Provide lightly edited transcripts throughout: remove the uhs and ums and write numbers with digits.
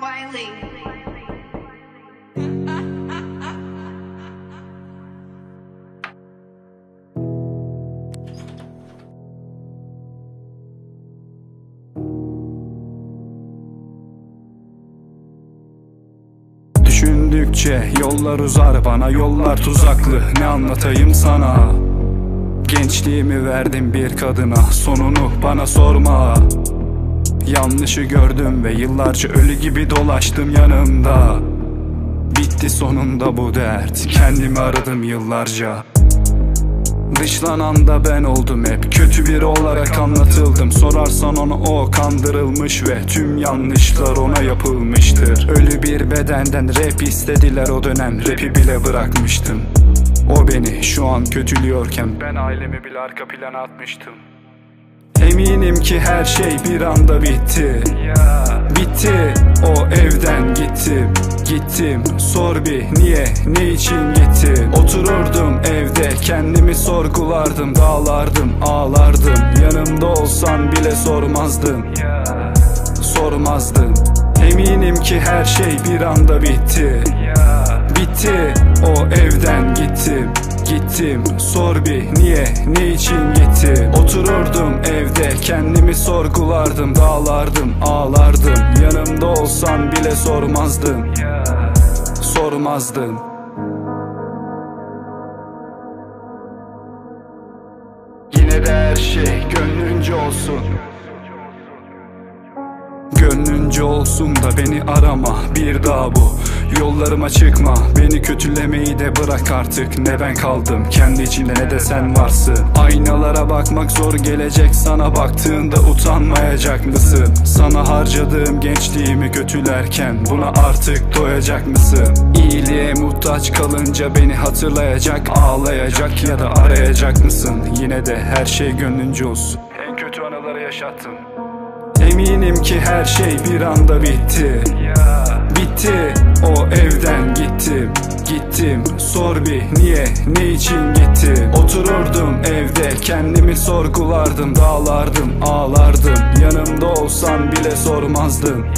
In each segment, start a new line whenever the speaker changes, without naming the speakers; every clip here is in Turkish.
Wiley.
Düşündükçe yollar uzar, bana yollar tuzaklı. Ne anlatayım sana? Gençliğimi verdim bir kadına, sonunu bana sorma. Yanlışı gördüm ve yıllarca ölü gibi dolaştım yanında. Bitti sonunda bu dert, kendimi aradım yıllarca. Dışlanan da ben oldum, hep kötü biri olarak anlatıldım. Sorarsan ona, o kandırılmış ve tüm yanlışlar ona yapılmıştır. Ölü bir bedenden rap istediler o dönem, rapi bile bırakmıştım. O beni şu an kötülüyorken ben ailemi bile arka plana atmıştım. Eminim ki her şey bir anda bitti. Bitti, o evden gittim. Sor bir niye, ne için gitti? Otururdum evde, kendimi sorgulardım. Dağlardım, ağlardım. Yanımda olsan bile sormazdım. Eminim ki her şey bir anda bitti. Bitti, o evden gittim. Sor bir niye, ne için gitti? Otururdum evde, kendimi sorgulardım. Dağlardım, ağlardım. Yanımda olsan bile sormazdım. Yine de her şey gönlünce olsun. Gönlünce olsun da beni arama bir daha, bu yollarıma çıkma. Beni kötülemeyi de bırak artık. Ne ben kaldım kendi içinde, ne de sen varsın. Aynalara bakmak zor gelecek sana, baktığında utanmayacak mısın? Sana harcadığım gençliğimi kötülerken buna artık doyacak mısın? İyiliğe muhtaç kalınca beni hatırlayacak, ağlayacak ya da arayacak mısın? Yine de her şey gönlünce olsun. En kötü anıları yaşattın. Eminim ki her şey bir anda bitti. Bitti, o evden gittim. Sor bir niye, ne için gitti? Otururdum evde, kendimi sorgulardım. Dağlardım, ağlardım. Yanımda olsan bile sormazdım.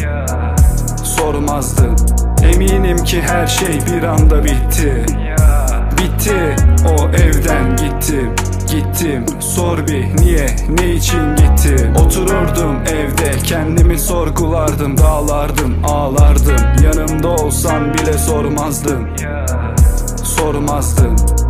Eminim ki her şey bir anda bitti. Bitti, o evden gittim. Sor bir niye, ne için gitti? Otururdum evde, kendimi sorgulardım. Dağlardım, ağlardım. Yanımda olsan bile sormazdım.